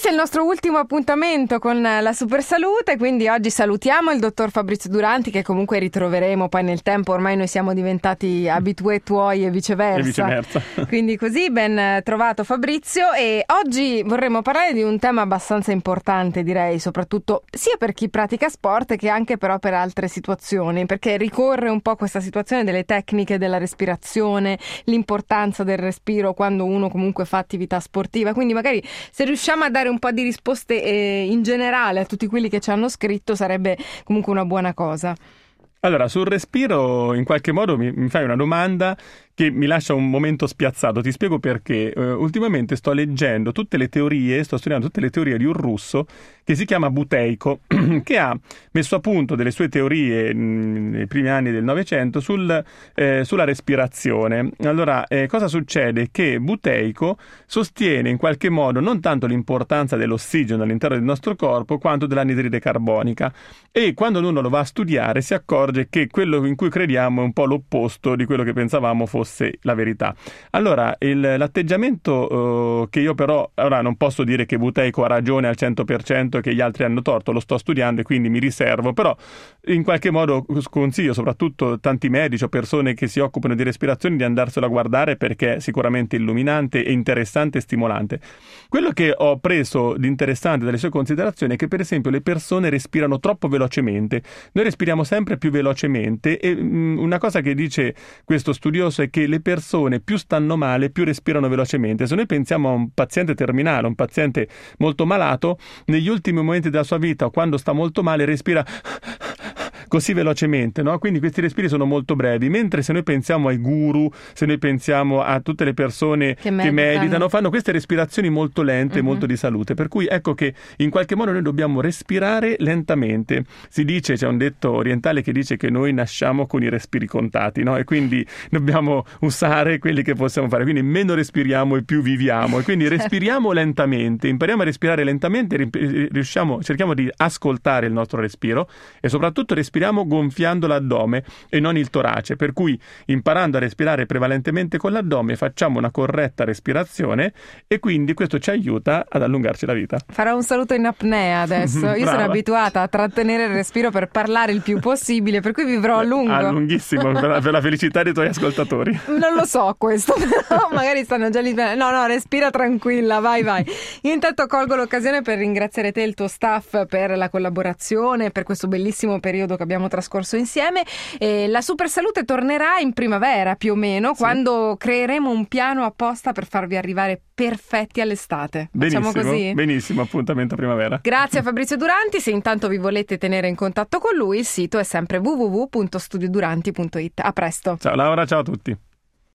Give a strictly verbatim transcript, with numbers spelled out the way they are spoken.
questo è il nostro ultimo appuntamento con la Super Salute, quindi oggi salutiamo il dottor Fabrizio Duranti, che comunque ritroveremo poi nel tempo, ormai noi siamo diventati abitué tuoi e viceversa. E viceversa. Quindi così, ben trovato Fabrizio, e oggi vorremmo parlare di un tema abbastanza importante, direi, soprattutto sia per chi pratica sport che anche però per altre situazioni, perché ricorre un po' questa situazione delle tecniche della respirazione, l'importanza del respiro quando uno comunque fa attività sportiva, quindi magari se riusciamo a dare un po' di risposte eh, in generale a tutti quelli che ci hanno scritto sarebbe comunque una buona cosa. Allora, sul respiro in qualche modo mi, mi fai una domanda che mi lascia un momento spiazzato. Ti spiego perché. Uh, ultimamente sto leggendo tutte le teorie, sto studiando tutte le teorie di un russo che si chiama Buteyko, che ha messo a punto delle sue teorie mh, nei primi anni del Novecento sul, eh, sulla respirazione. Allora, eh, cosa succede? Che Buteyko sostiene in qualche modo non tanto l'importanza dell'ossigeno all'interno del nostro corpo quanto dell'anidride carbonica, e quando uno lo va a studiare si accorge che quello in cui crediamo è un po' l'opposto di quello che pensavamo fosse la verità. Allora, il, l'atteggiamento uh, che io però, ora non posso dire che Buteyko ha ragione al cento per cento e che gli altri hanno torto, lo sto studiando e quindi mi riservo, però in qualche modo consiglio soprattutto tanti medici o persone che si occupano di respirazione di andarselo a guardare, perché è sicuramente illuminante e interessante e stimolante. Quello che ho preso di interessante dalle sue considerazioni è che per esempio le persone respirano troppo velocemente. Noi respiriamo sempre più velocemente e mh, una cosa che dice questo studioso è che le persone più stanno male, più respirano velocemente. Se noi pensiamo a un paziente terminale, un paziente molto malato, negli ultimi momenti della sua vita o quando sta molto male respira così velocemente, no? Quindi questi respiri sono molto brevi, mentre se noi pensiamo ai guru, se noi pensiamo a tutte le persone che, che meditano, fanno queste respirazioni molto lente, uh-huh. molto di salute, per cui ecco che in qualche modo noi dobbiamo respirare lentamente. Si dice, c'è un detto orientale che dice che noi nasciamo con i respiri contati, no? E quindi dobbiamo usare quelli che possiamo fare, quindi meno respiriamo e più viviamo, e quindi respiriamo lentamente, impariamo a respirare lentamente, riusciamo, cerchiamo di ascoltare il nostro respiro e soprattutto respiriamo gonfiando l'addome e non il torace, per cui imparando a respirare prevalentemente con l'addome facciamo una corretta respirazione e quindi questo ci aiuta ad allungarci la vita. Farò un saluto in apnea adesso. Io sono abituata a trattenere il respiro per parlare il più possibile, per cui vivrò a lungo. A lunghissimo, per la, per la felicità dei tuoi ascoltatori. Non lo so questo, però magari stanno già lì. No, no, respira tranquilla, vai, vai. Io intanto colgo l'occasione per ringraziare te e il tuo staff per la collaborazione, per questo bellissimo periodo che abbiamo trascorso insieme. E la Super Salute tornerà in primavera più o meno, sì. quando creeremo un piano apposta per farvi arrivare perfetti all'estate. Benissimo, Facciamo così? Benissimo, appuntamento primavera. Grazie a Fabrizio Duranti. Se intanto vi volete tenere in contatto con lui, il sito è sempre w w w punto studio duranti punto i t. A presto. Ciao Laura, ciao a tutti.